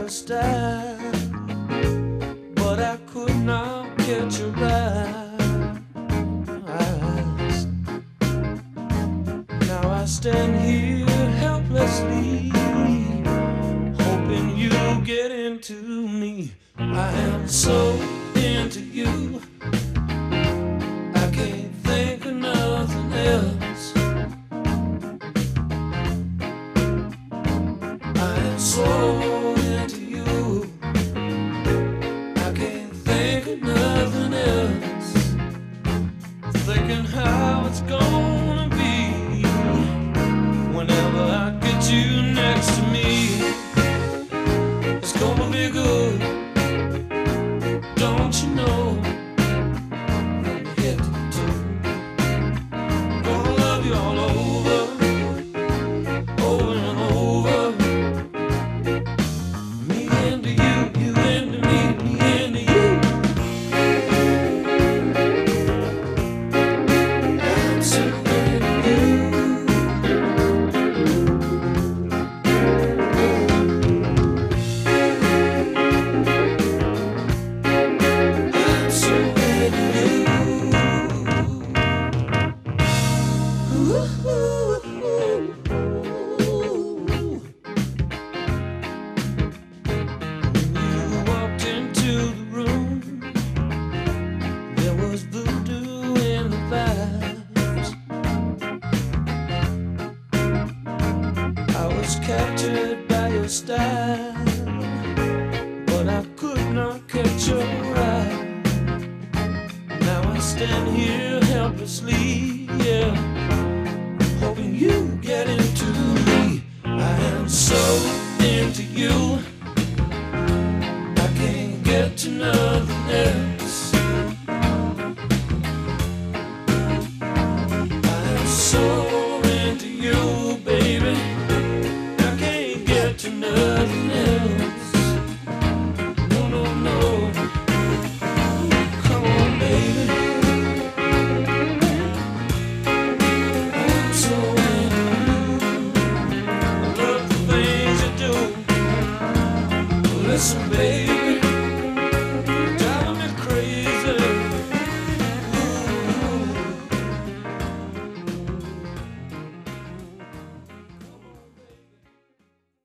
your style, but I could not catch your eyes. Now I stand here helplessly, hoping you get into me. I am so into you, I can't think of nothing else. I am so into you, I can't think of nothing else. Thinking how it's gonna be whenever I get you next to me. It's gonna be good, don't you know? From head to toe, gonna love you all over, over and over. Me into you, you into me, me into you. I'm so into you. I'm so into you. Ooh, ooh, ooh. When you walked into the room, there was voodoo in the vibes. I was captured by your style, but I could not catch your eye. Now I stand here helplessly, yeah, hoping you get into me. I am so into you, I can't get to nothing else. I am so into you, baby, I can't get to nothing else. No, no, no. Come on, baby. I'm so into you. I love the things you do. Listen, baby.